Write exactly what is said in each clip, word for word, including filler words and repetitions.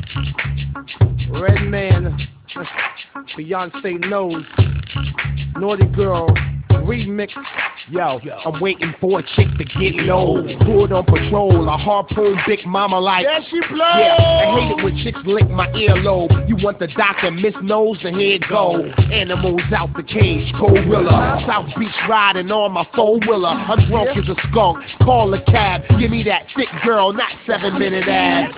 Redman, Beyonce knows. Naughty Girl, remix. Yo, I'm waiting for a chick to get low. Hood on patrol, a harpoon Big Mama like. There she blows. Yeah, I hate it when chicks lick my earlobe. You want the doctor, Miss Nose, then here it go. Animals out the cage, gorilla. South Beach riding on my four-wheeler. I'm drunk as a skunk, call a cab. Give me that thick girl, not seven-minute ass.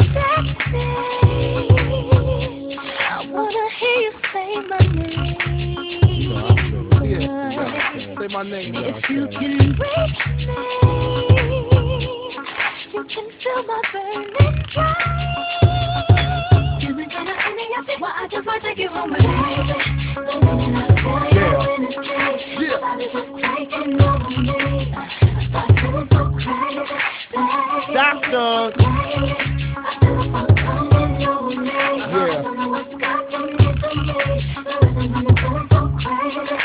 I wanna hear you say my name. Say my name. If you can break me, you can feel my burning flame. You're the kind of honey I think, well, I just might take you home with me. The minute I feel you in the street, my body's just taking over me. I start feeling so crazy, baby. Doctor. I feel the funk coming over me. I don't know what's got to me, to me. The rhythm and the feeling so crazy, baby.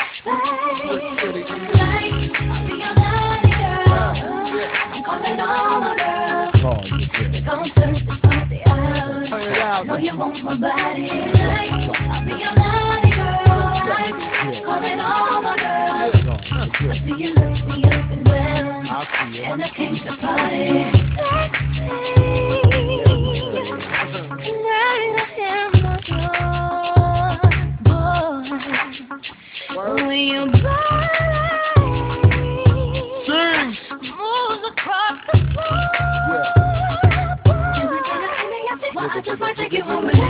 You want my body tonight? I'll be your naughty girl, right? Calling all my girls. I see you lift me up and down, and I came to party. Tonight I am not yours, boy. When your body moves across the floor. I just might take you home with me.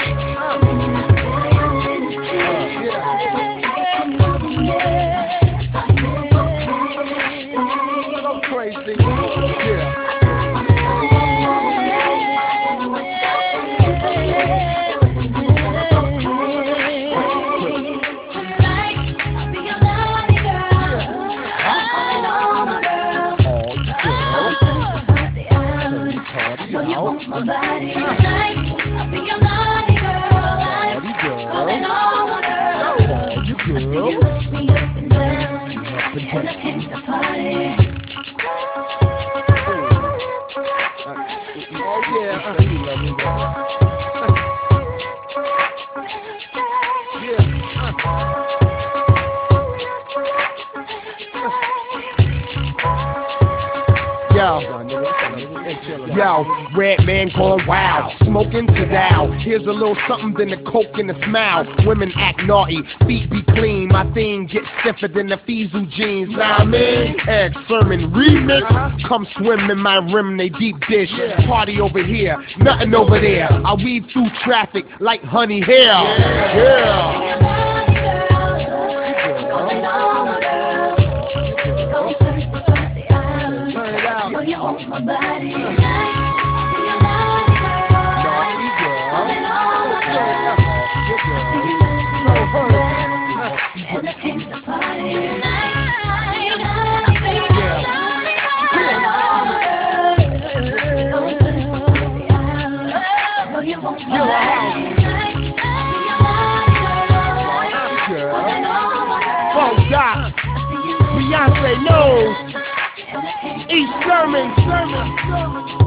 I'm crazy. Yeah. My body tonight, I'll be your naughty girl. Naughty girl. Calling all my girls. You girl. You lift me up and down, and I came to party. Oh yeah. Yo, yo, Redman going wild, smoking to down. Here's a little something than the coke and the smile. Women act naughty, feet be clean. My thing gets stiffer than the Fizu jeans. Now I mean, Eric Sermon remix. Come swim in my rim, they deep dish. Party over here, nothing over there. I weave through traffic like honey hair. Yeah. You want my body tonight? Be a naughty girl. Naughty girl. Calling all my girls. See you lift me up and down, and I came to party tonight. Be a naughty girl. Calling all my girls. Oh, you want my body tonight? Be a naughty girl. Calling all my girls. Funk Doc, Beyonce knows. East Sermon, Sermon, Sermon.